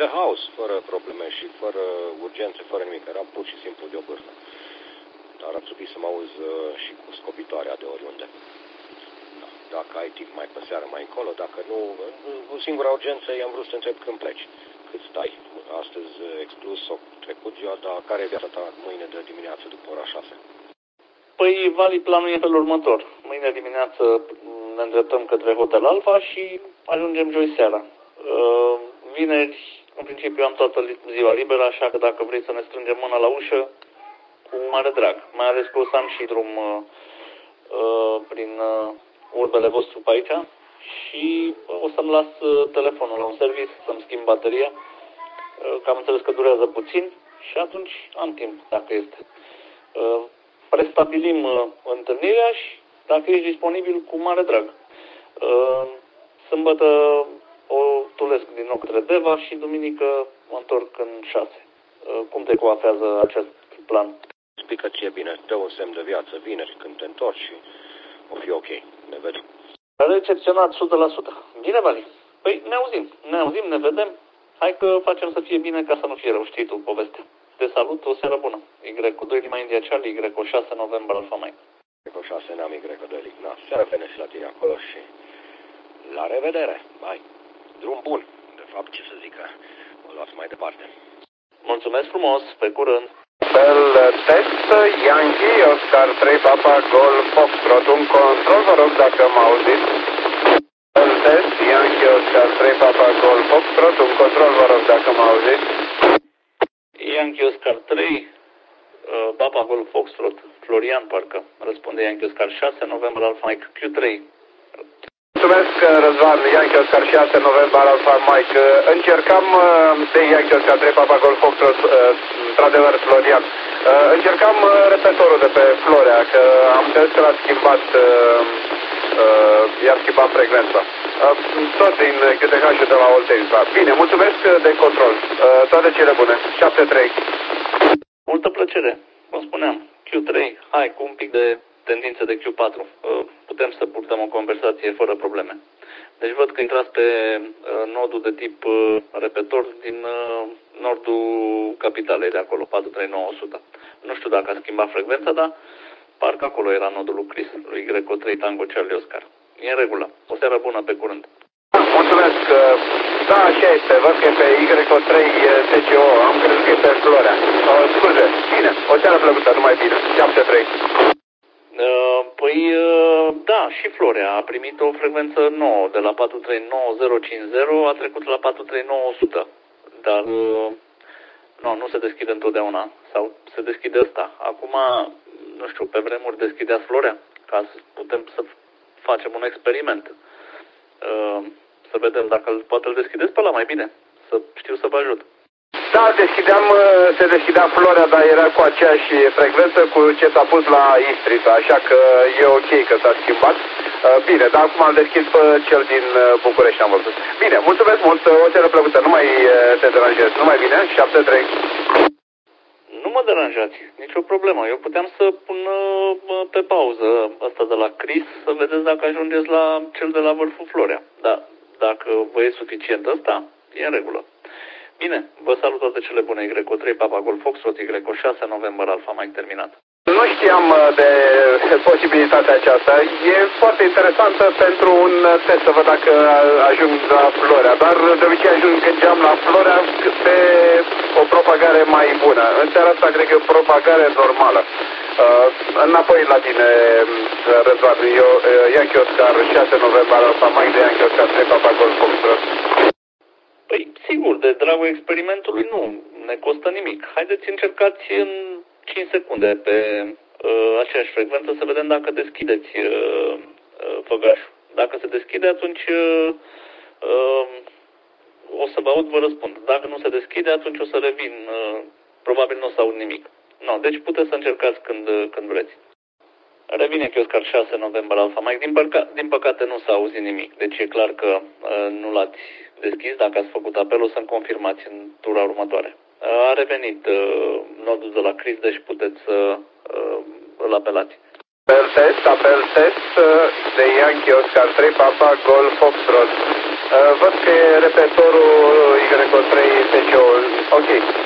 de haos, fără probleme și fără urgențe, fără nimic. Eram pur și simplu de o bârnă. Dar ar trebui să mă auzi și cu scopitoarea de oriunde. Da. Dacă ai timp mai pe seară, mai încolo, dacă nu, singura urgență i-am vrut să întreb când pleci. Cât stai? Astăzi exclus, o trecut ziua, dar care e viața ta mâine de dimineață după ora 6? Păi, Vali, planul e felul următor. Mâine dimineață ne îndreptăm către Hotel Alfa și ajungem joi seara. Vineri, în principiu, am toată ziua liberă, așa că dacă vrei să ne strângem mâna la ușă, cu mare drag. Mai ales că o să am și drum prin urbele vostru pe aici și o să-mi las telefonul la un service, să-mi schimb bateria, că am înțeles că durează puțin și atunci am timp, dacă este. Prestabilim întâlnirea și dacă ești disponibil, cu mare drag. Sâmbătă o tulesc din nou către Deva și duminică mă întorc în 6. Cum te coafează acest plan? Spică ție bine, dă un semn de viață vineri când te întorci și o fi ok. Ne vedem. Recepționat 100%. Bine, Vali. Păi ne auzim, ne vedem. Hai că facem să fie bine ca să nu fie rău, știi tu povestea. Te salut, o seară bună. Y cu 2 Lima India Charlie, Y cu 6 November Alpha Mike. Y cu 6 n-am Y cu 2 Lima. Seara bine și la tine acolo și la revedere. Bye. Drum bun. De fapt, ce să zic, o luați mai departe. Mulțumesc frumos, pe curând. Test, Yankee, Oscar 3, Papa, Golf, Foxtrot, un control, vă rog dacă mă auziți. Test, Yankee, Oscar 3, Papa, Golf, Foxtrot, un control, vă rog dacă mă auziți. Yankee Oscar 3, Papa, Golf, Foxtrot, Florian, parcă, răspunde Yankee Oscar 6, November Alpha Mike, Q3. Mulțumesc, Răzvan, Yankee Oscar 6, November Alpha Mike. Încercam de Yankee Oscar 3, Papa Golf Foxtrot, într-adevăr, Florian. Încercam repetorul de pe Florea, că am înțeles că l-a schimbat, i-a schimbat frecvența. Tot din QTH-ul de la Oltenia. Bine, mulțumesc de control. Toate cele bune. 7-3. Multă plăcere. Cum spuneam, Q3, hai cu un pic de tendință de Q4. Putem să purtăm o conversație fără probleme. Deci văd că intrați pe nodul de tip repetor din nordul capitalei de acolo, 43900. Nu știu dacă a schimbat frecvența, dar parcă acolo era nodul lui Chris, lui Y3 Tango Charlie Oscar. E în regulă. O seară bună, pe curând. Mulțumesc. Da, așa este. Văd că e pe Y3 TCO. Am crezut că e pe Florea. Scuze. Bine. O seară plăcută. Numai bine. 7-3. Păi, da, și Florea a primit o frecvență nouă, de la 439050 a trecut la 439100, dar nu se deschide întotdeauna, sau se deschide ăsta. Acum, nu știu, pe vremuri deschideați Florea, ca să putem să facem un experiment, să vedem dacă poate îl deschideți pe ăla mai bine, să știu să vă ajut. Da, se deschidea Florea, dar era cu aceeași frecvență cu ce s-a pus la Istrita, așa că e ok că s-a schimbat. Bine, dar acum îl deschid pe cel din București, am văzut. Bine, mulțumesc mult, o seară plăcută, nu mai te deranjezi, numai bine, 7-3. Nu mă deranjați, nicio problemă. Eu puteam să pun pe pauză ăsta de la Chris, să vedeți dacă ajungeți la cel de la vârful Florea. Dar dacă vă e suficient ăsta, e în regulă. Bine, vă salut toate cele bune. Y3 Papa Golf Foxtrot, Y6 November Alpha Mike terminat. Nu știam de posibilitatea aceasta. E foarte interesantă pentru un test, să văd dacă ajung la Florea. Dar de obicei ajung când geam la Florea pe o propagare mai bună. În seara asta cred că e o propagare normală. Înapoi la tine, Răzvan. Eu, Yankee Oscar 6 November Alpha Mike de Yankee Oscar 3 Papa Golf Foxtrot. Păi, sigur, de dragul experimentului nu ne costă nimic. Haideți încercați în 5 secunde pe aceeași frecvență să vedem dacă deschideți făgașul. Dacă se deschide, atunci o să vă aud, vă răspund. Dacă nu se deschide, atunci o să revin. Probabil nu o să aud nimic. No, deci puteți să încercați când vreți. Revine Oscar 6 November Alpha Mike. Din păcate nu s-a auzit nimic. Deci e clar că nu l-ați deschis. Dacă ați făcut apelul, să-mi confirmați în tura următoare. A revenit nodul de la Chris, deci puteți să îl apelați. Apel test de Yankee Oscar 3 Papa Golf Foxtrot. Văd că e repetorul Y3 Ok.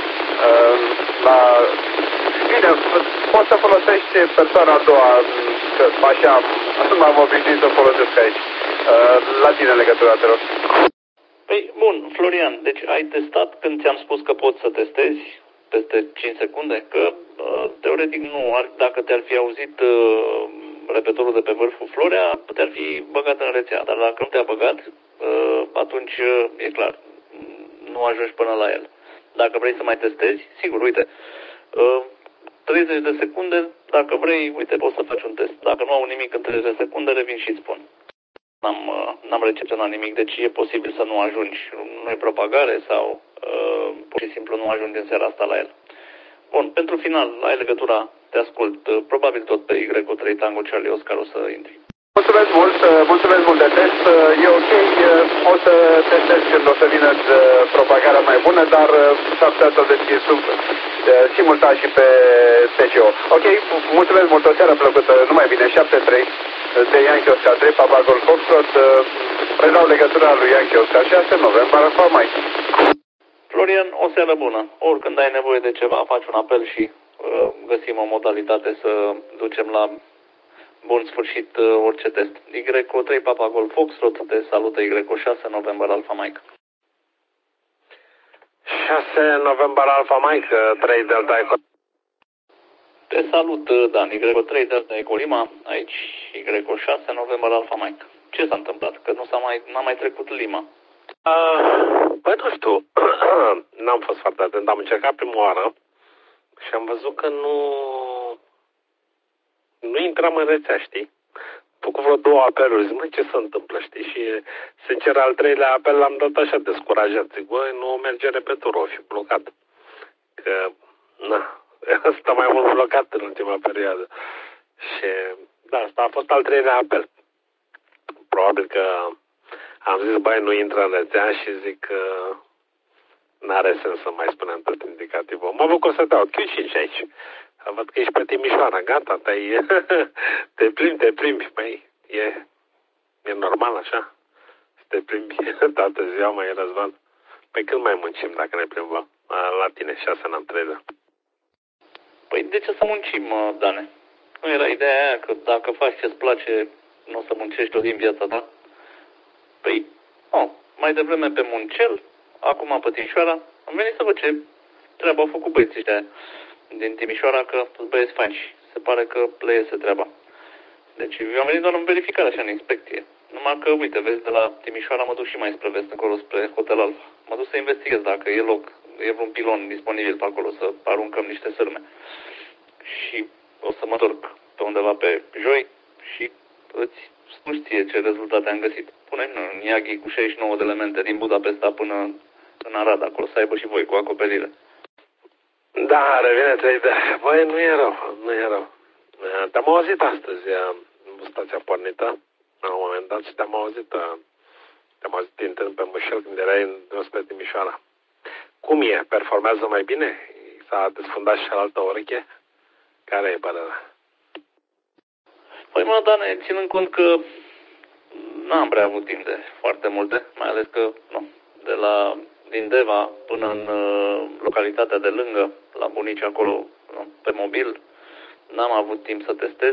Bine, poți să folosești persoana a doua, că așa m-am obișnuit să folosesc aici. La tine legătura, te rog. Păi, bun, Florian, deci ai testat când ți-am spus că poți să testezi peste 5 secunde? Că, teoretic, nu, dacă te-ar fi auzit repetorul de pe vârful Florea, te-ar fi băgat în rețea. Dar dacă nu te-a băgat, atunci e clar, nu ajungi până la el. Dacă vrei să mai testezi, sigur, uite, 30 de secunde, dacă vrei, uite, poți să faci un test. Dacă nu au nimic în 30 de secunde, revin și îți spun. N-am recepționat nimic, deci e posibil să nu ajungi. Nu e propagare sau pur și simplu nu ajungi în seara asta la el. Bun, pentru final, ai legătura, te ascult, probabil tot pe Y3 Tango Charlie Oscar o să intri. Mulțumesc mult de test, e ok, o să testez când o să vină propagarea mai bună, dar s-ar putea să deschid simultan și pe TCO. Ok, mulțumesc mult, o seară plăcută, numai bine, 7-3 de Yankee Oscar 3, Papa Golf Foxtrot, predau legătura lui Yankee Oscar 6, November Alpha Mike. Florian, o seară bună. Oricând ai nevoie de ceva, faci un apel și găsim o modalitate să ducem la bun sfârșit orice test. Y3 Papa Golf Foxtrot, te salută Y6 November Alpha Mike. 6 November Alpha Mike, 3 Delta Eco. Te salut, Dan, Y3 Delta Eco Lima, aici Y6 November Alpha Mike. Ce s-a întâmplat? Că n-a mai trecut Lima. Păi nu știu, n-am fost foarte atent, am încercat prima oară și am văzut că nu intram în rețea, știi? Am făcut vreo 2 apeluri, zic, măi, ce se întâmplă, știi? Și sincer, al 3-lea apel l-am dat așa descurajat, zic, băi, nu merge repetorul, o fi blocat. Că, na, asta mai mult blocat în ultima perioadă. Și, da, asta a fost al 3-lea apel. Probabil că am zis, băi, nu intră în rețea și zic că n-are sens să mai spunem tot indicativul. Mă bucur să dau Q5 aici. Văd că ești pe Timișoara, gata, te plimbi, băi, e normal așa, să te plimbi toată ziua, mai Răzvan. Păi când mai muncim dacă ne plimbăm? La tine, 6 n-am 30. Păi de ce să muncim, Dane? Nu era ideea aia că dacă faci ce-ți place, nu o să muncești o zi în viața ta? Păi, mai devreme pe Muncel, acum pe Timișoara, am venit să văd ce treaba au făcut băieții ăștia din Timișoara, că sunt băieți faini și se pare că le iese treaba. Deci eu am venit doar în verificare, așa, în inspecție. Numai că, uite, vezi, de la Timișoara mă duc și mai spre vest, încolo, spre Hotel Alfa. Mă duc să investighez dacă e loc, e vreun pilon disponibil pe acolo, să aruncăm niște sârme. Și o să mă întorc pe undeva pe joi și îți spun ție ce rezultate am găsit. Punem în Iaghi cu 69 de elemente din Budapesta până în Arad, acolo să aibă și voi cu acoperire. Da, revine 3 de... Băi, nu e rău. Te-am auzit astăzi, stația pornită, la un moment dat, și te-am auzit intern pe Mușel când erai spre Timișoara. Cum e? Performează mai bine? S-a desfundat și altă ureche? Care e părerea? Păi, mă, Dane, ținând cont că n-am prea avut timp de foarte multe, mai ales că, din Deva până în localitatea de lângă, la bunici acolo, pe mobil, n-am avut timp să testez.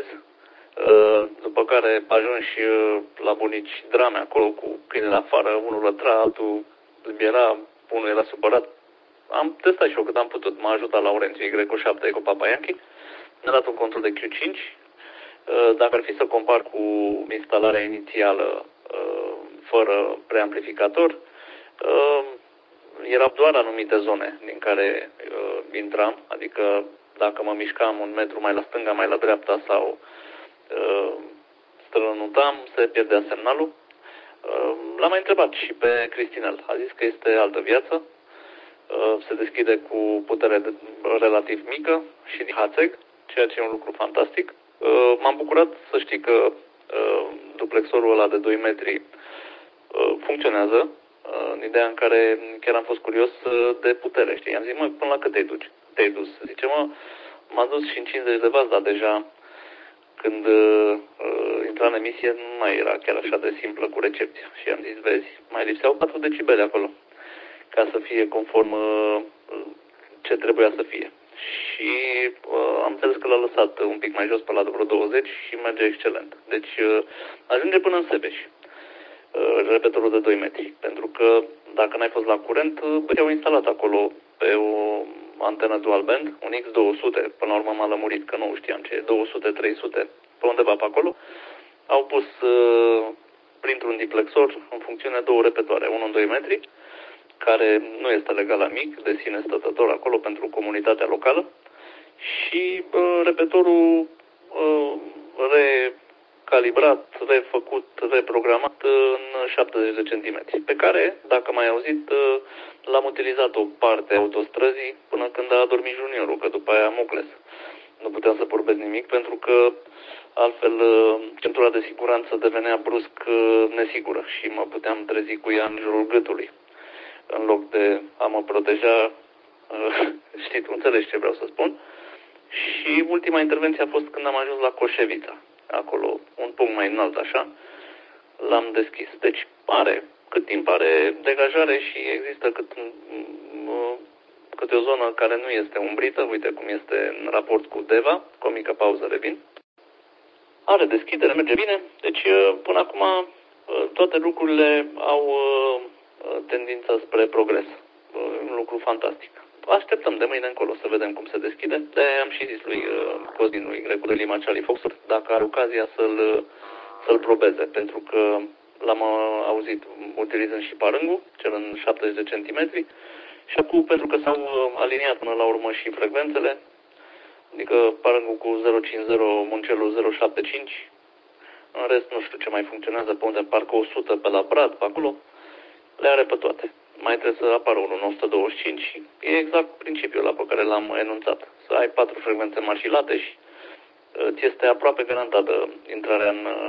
După care ajungi la bunici drame acolo cu câinele afară, unul lătra, altul zbiera, unul era supărat. Am testat și eu cât am putut, m-a ajutat Laurențiu Y7 Eco Papa Yankee, mi-a dat un control de Q5. Dacă ar fi să compar cu instalarea inițială fără preamplificator, erau doar anumite zone din care intram, adică dacă mă mișcam un metru mai la stânga, mai la dreapta sau strănutam, se pierdea semnalul. L-am mai întrebat și pe Cristinel. A zis că este altă viață, se deschide cu putere relativ mică și din HACEG, ceea ce e un lucru fantastic. M-am bucurat să știi că duplexorul ăla de 2 metri funcționează, în ideea în care chiar am fost curios de putere, știi? I-am zis, mă, până la cât te-ai dus? Zice, m-am dus și în 50 de W, dar deja când intra în emisie nu mai era chiar așa de simplă cu recepția. Și am zis, vezi, mai lipseau 4 decibeli acolo. ca să fie conform ce trebuia să fie. Și am înțeles că l-a lăsat un pic mai jos pe la vreo 20 și merge excelent. Deci ajunge până în Sebeș, repetorul de 2 metri. Pentru că dacă n-ai fost la curent, i-au instalat acolo pe o antenă dual band, un X200, până la urmă m-a lămurit că nu știam ce e, 200-300, pe undeva pe acolo. Au pus printr-un diplexor în funcțiune 2 repetoare, unul în 2 metri, care nu este legal la mic, de sine stătător acolo pentru comunitatea locală, și repetorul recalibrat, refăcut, reprogramat în 70 de centimetri, pe care, dacă m-ai auzit, l-am utilizat o parte a autostrăzii până când a adormit juniorul, că după aia mucles. Nu puteam să porbesc nimic pentru că altfel centura de siguranță devenea brusc nesigură și mă puteam trezi cu ea în jurul gâtului. În loc de a mă proteja, știi, tu înțelegi ce vreau să spun. Și ultima intervenție a fost când am ajuns la Coșevița. Acolo, un punct mai înalt așa, l-am deschis. Deci cât timp are degajare și există câte o zonă care nu este umbrită, uite cum este în raport cu Deva, cu o mică pauză revin. Are deschidere, merge bine, deci până acum toate lucrurile au tendința spre progres. Un lucru fantastic. Așteptăm de mâine încolo să vedem cum se deschide. De-aia am și zis lui Cosmin, lui Grecu de Lima Charlie Foxtrot, dacă are ocazia să-l probeze, pentru că l-am auzit utilizând și parângul, cel în 70 de centimetri, și acum, pentru că s-au aliniat până la urmă și frecvențele, adică parângul cu 050, muncelul 075, în rest nu știu ce mai funcționează, pe unde parcă 100 pe la Brad, pe acolo, le are pe toate. Mai trebuie să apară unul în 125 și e exact principiul ăla pe care l-am enunțat. Să ai 4 frecvențe mari și late și ți este aproape garantată intrarea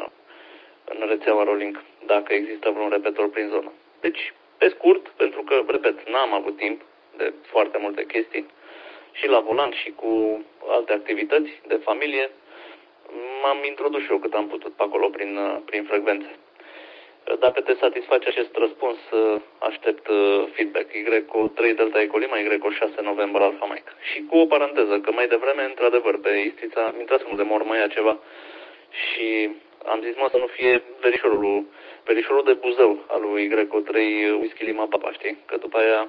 în rețeaua Rolling, dacă există vreun repetor prin zonă. Deci, pe scurt, pentru că, repet, n-am avut timp de foarte multe chestii, și la volan și cu alte activități de familie, m-am introdus și eu cât am putut pe acolo prin frecvențe. Dacă te satisface acest răspuns, aștept feedback. Y3 Delta Eco Lima, Y6 November Alpha Mike. Și cu o paranteză, că mai devreme, într-adevăr, pe Istrița, intrasem de mormăia ceva și am zis, să nu fie verișorul de Buzău al lui Y3 Whisky Lima Papa, știi? Că după aia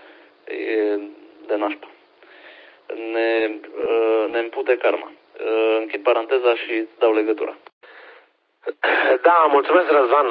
e de nașpa. Ne împute karma. Închid paranteza și îți dau legătura. Da, mulțumesc, Răzvan.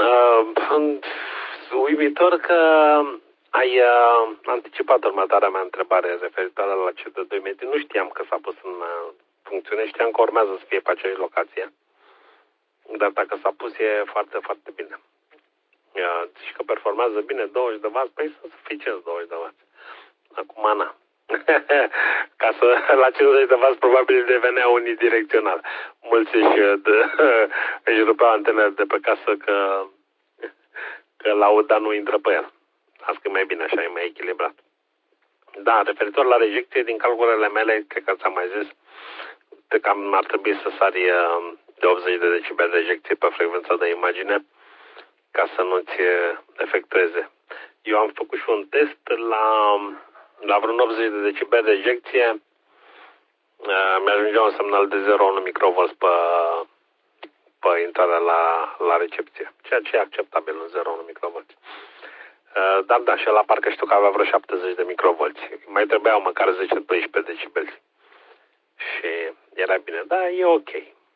Uimitor că ai anticipat următoarea mea întrebare referitoare la cel de 2 metri. Nu știam că s-a pus în funcțiune, știam că urmează să fie pe aceeași locație. Dar dacă s-a pus e foarte, foarte bine. Și că performează bine 20 de W, păi să suficient 20 de W. Acum, na. Ca să la 50 de W probabil devenea unidirecțional. Mulți își rupeau antenele de pe casă că lauda nu intră pe el. Asta e mai bine, așa e mai echilibrat. Da, referitor la rejecție, din calculele mele, cred că ți-am mai zis, că cam ar trebui să sari de 80 de decibeli de rejecție pe frecvența de imagine ca să nu-ți efectueze. Eu am făcut și un test la vreun 80 de decibeli de rejecție, mi-ajungea un semnal de 0,1 microvolts pe intrarea la recepție, ceea ce e acceptabil, un 0,1 microvolts. Dar da, și la parcă știu că avea vreo 70 de microvolți. Mai trebuiau măcar 10-12 decibeli. Și era bine, da, e ok.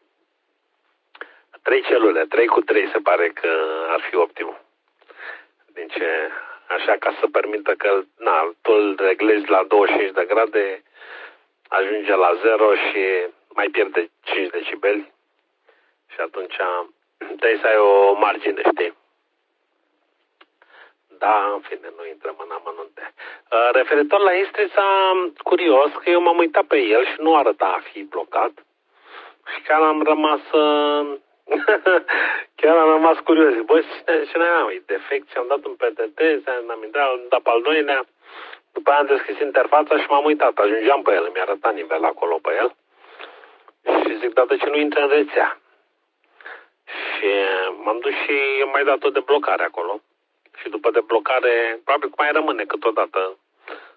3 celule, 3 cu 3 se pare că ar fi optimul. Deci, așa ca să permită că, tu îl reglezi la 25 de grade, ajunge la 0 și mai pierde 5 decibeli. Și atunci trebuie să ai o margine, știi? Da, în fine, nu intrăm în amănunte. Referitor la Istrița, curios că eu m-am uitat pe el și nu arăta a fi blocat. Și chiar am rămas curios. Băi, ce n-am, e defect, și-am dat un PTT, am dat pe al doilea. După aia am deschis interfața și m-am uitat. Ajungeam pe el, mi-a arătat nivel acolo pe el. Și zic, dar de ce nu intră în rețea? Și m-am dus și am mai dat o deblocare acolo. Și după deblocare, probabil că mai rămâne câteodată